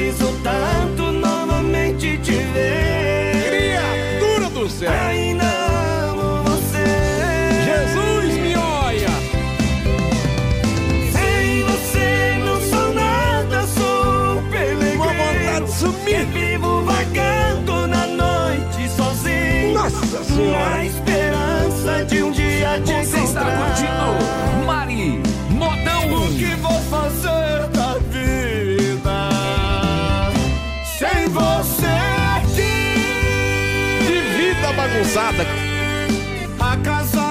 preciso tanto novamente te ver. Criatura do céu. Ainda amo você. Jesus me olha. Sem você não sou nada, sou um peregrino. Uma vontade de sumir. Que vivo vagando na noite sozinho. Nossa Senhora. Na esperança de um dia te Você está encontrar. curtindo Mari Modão. O que vou fazer da vida sem você aqui? Que vida bagunçada. A casa